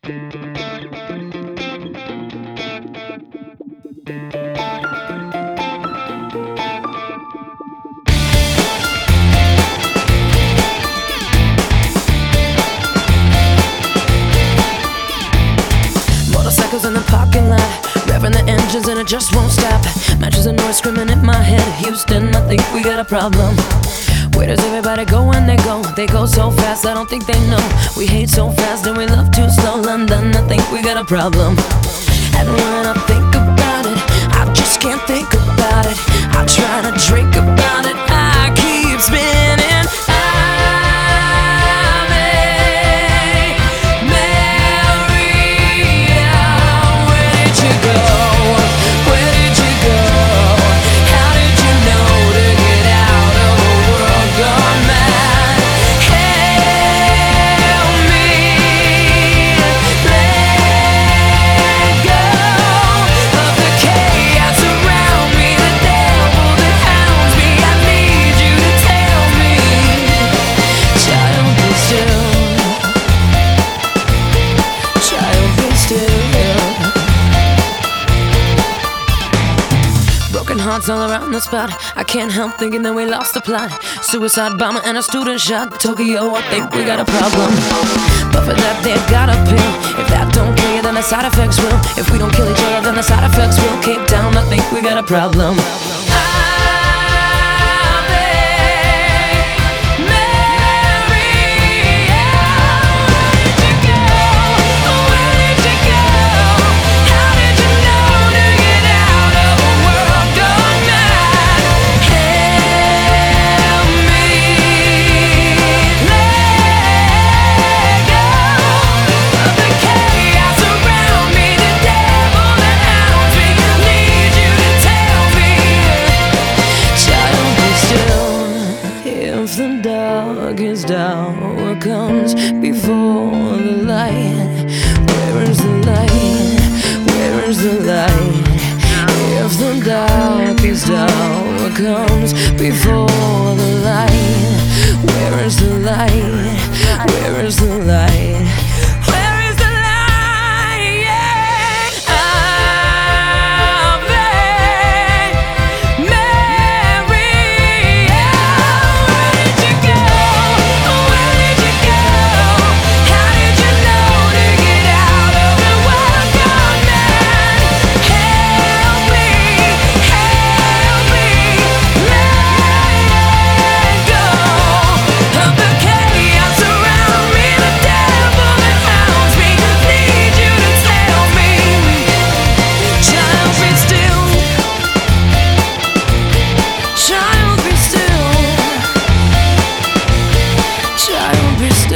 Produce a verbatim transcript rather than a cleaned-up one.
Motorcycles in the parking lot, revving the engines and it just won't stop. Matches of noise screaming in my head. Houston, I think we got a problem. Where does everybody go when they go? They go so fast, I don't think they know. We hate so fast and we love too slow. London, I think we got a problem. And when I think about it, I just can't think about it. I try to drink about it, I keep spinning. Hearts all around the spot. I can't help thinking that we lost the plot. Suicide bomber and a student shot. Tokyo, I think we got a problem. But for that they've got a pill. If that don't kill you, then the side effects will. If we don't kill each other, then the side effects will. Cape Town, I think we got a problem. The darkest hour comes before the light. Where is the light? Where is the light? If the darkest hour comes before the light, where is the light? Where is the light? Child, be still.